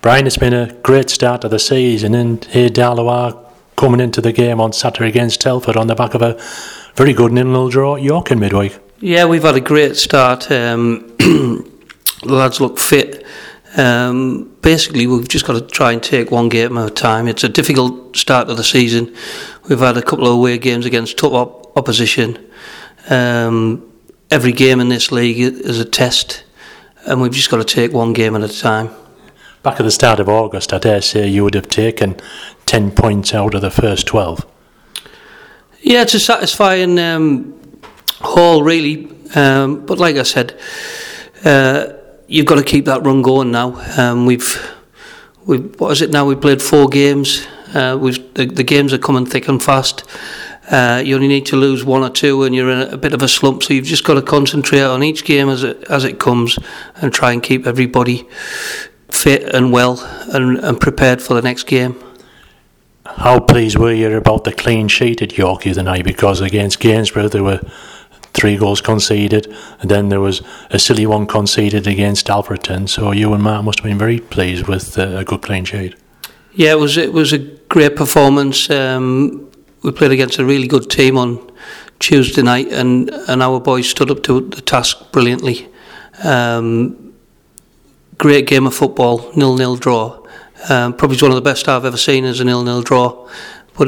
Brian, it's been a great start to the season, and here Darlow coming into the game on Saturday against Telford on the back of a very good 0-0 draw at York in midweek. Yeah, we've had a great start. The lads look fit. Basically, we've just got to try and take one game at a time. It's a difficult start to the season. We've had a couple of away games against top opposition. Every game in this league is a test, and we've just got to take one game at a time. Back at the start of August, I dare say you would have taken 10 points out of the first 12. Yeah, it's a satisfying haul, really. But like I said, you've got to keep that run going now. We've what is it now? We've played 4 games. The games are coming thick and fast. You only need to lose 1 or 2 and you're in a bit of a slump, so you've just got to concentrate on each game as it comes and try and keep everybody fit and well and prepared for the next game. How pleased were you about the clean sheet at York the other night? Because against Gainsborough there were 3 goals conceded, and then there was a silly one conceded against Alfreton, so you and Mark must have been very pleased with a good clean sheet. Yeah, it was a great performance. We played against a really good team on Tuesday night, and our boys stood up to the task brilliantly. Great game of football, 0-0 draw. Probably one of the best I've ever seen as a 0-0 draw. But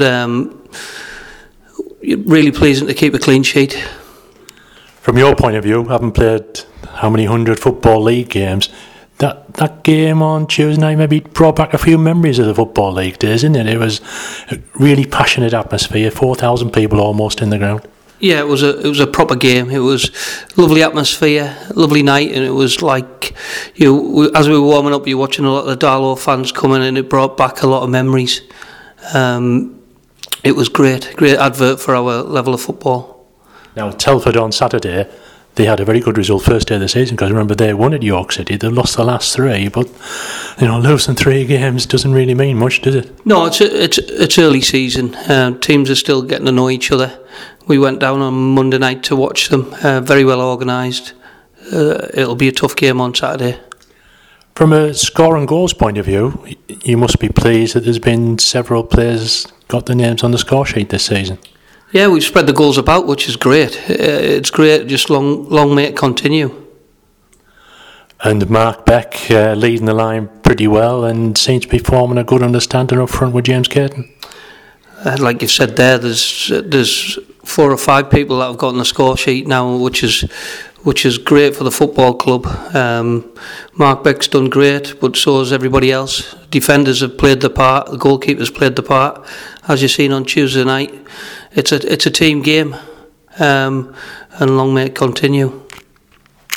really pleasing to keep a clean sheet. From your point of view, having played how many 100 Football League games, that game on Tuesday night maybe brought back a few memories of the Football League days, didn't it? It was a really passionate atmosphere, 4,000 people almost in the ground. Yeah, it was a proper game. It was lovely atmosphere, lovely night, and it was like as we were warming up, you're watching a lot of the Darlow fans coming, and it brought back a lot of memories. It was great advert for our level of football. Now Telford on Saturday, they had a very good result first day of the season, because remember they won at York City. They lost the last 3, but losing 3 games doesn't really mean much, does it? No, it's early season. Teams are still getting to know each other. We went down on Monday night to watch them. Very well organised. It'll be a tough game on Saturday. From a score and goals point of view, you must be pleased that there's been several players got their names on the score sheet this season. Yeah, we've spread the goals about, which is great. It's great, just long may it continue. And Mark Beck leading the line pretty well and seems to be forming a good understanding up front with James Caton. Like you've said there, there's 4 or 5 people that have got on the score sheet now, which is great for the football club. Mark Beck's done great, but so has everybody else. Defenders have played the part, the goalkeepers played the part. As you've seen on Tuesday night, it's a team game, and long may it continue.